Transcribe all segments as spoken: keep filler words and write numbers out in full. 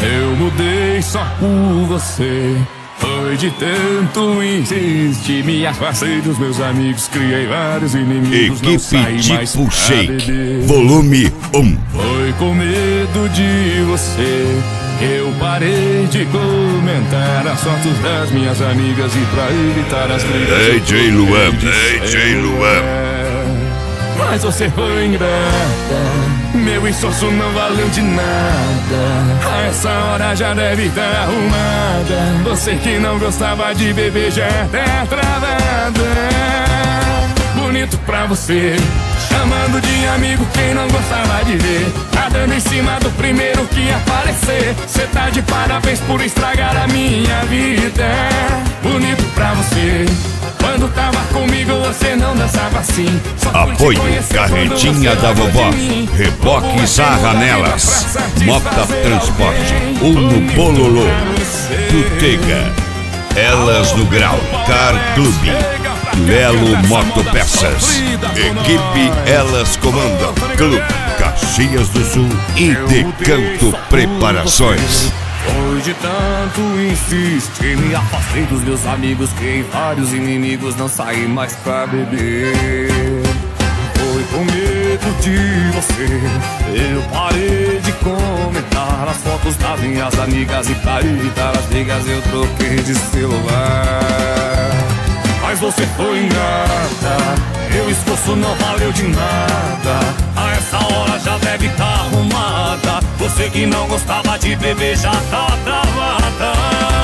Eu mudei só por você. Foi de tanto insistir, me afastei dos meus amigos, criei vários inimigos. Equipe Tipo Shake, volume um. Foi com medo de você eu parei de comentar as fotos das minhas amigas e pra evitar as brigas. D J Luan, D J Luan. Mas você foi ingrata, meu esforço não valeu de nada. A essa hora já deve estar arrumada. Você que não gostava de beber já tá travada. Bonito pra você, chamando de amigo quem não gostava de ver. Tá dando em cima do primeiro que aparecer. Cê tá de parabéns por estragar a minha vida. Bonito pra você, quando tava comigo você não dançava assim. Apoio Carretinha da Vovó, Reboque Sarra Nelas, Mota Transporte, Uno Bololô, Tutega, Elas no Grau, Car Clube, Lelo Motopeças, Equipe Elas Comandam, Clube Caxias do Sul e Decanto Preparações. Foi de tanto insistir, me afastei dos meus amigos, criei vários inimigos, não saí mais pra beber. Foi com medo de você eu parei de comentar as fotos das minhas amigas e pra evitar as brigas eu troquei de celular. Mas você foi ingrata, meu esforço não valeu de nada. A essa hora já deve estar arrumada. Você que não gostava de beber já tá travada.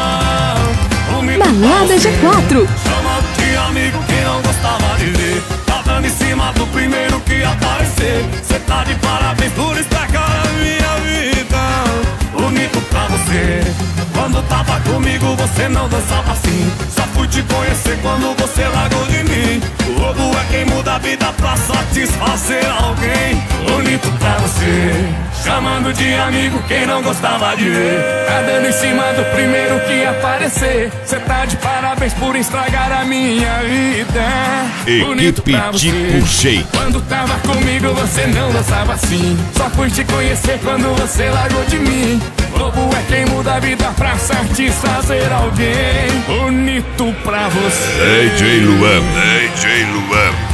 Balada G quatro. Chamando de amigo quem não gostava de ver. Tá dando em cima do primeiro que aparecer. Cê tá de parabéns por estragar a minha vida. Bonito pra você, quando tava comigo você não dançava assim. Só fui te conhecer quando você largou de mim. O lobo é quem muda a vida pra satisfazer alguém. Bonito pra você, chamando de amigo quem não gostava de ver. Tá dando em cima do primeiro que aparecer. Cê tá de parabéns por estragar a minha vida. Bonito Equipe pra você, Tipo Shake, quando tava comigo você não dançava assim. Só fui te conhecer quando você largou de mim. Lobo é quem muda a vida pra satisfazer alguém. Bonito pra você, D J Luan, D J Luan.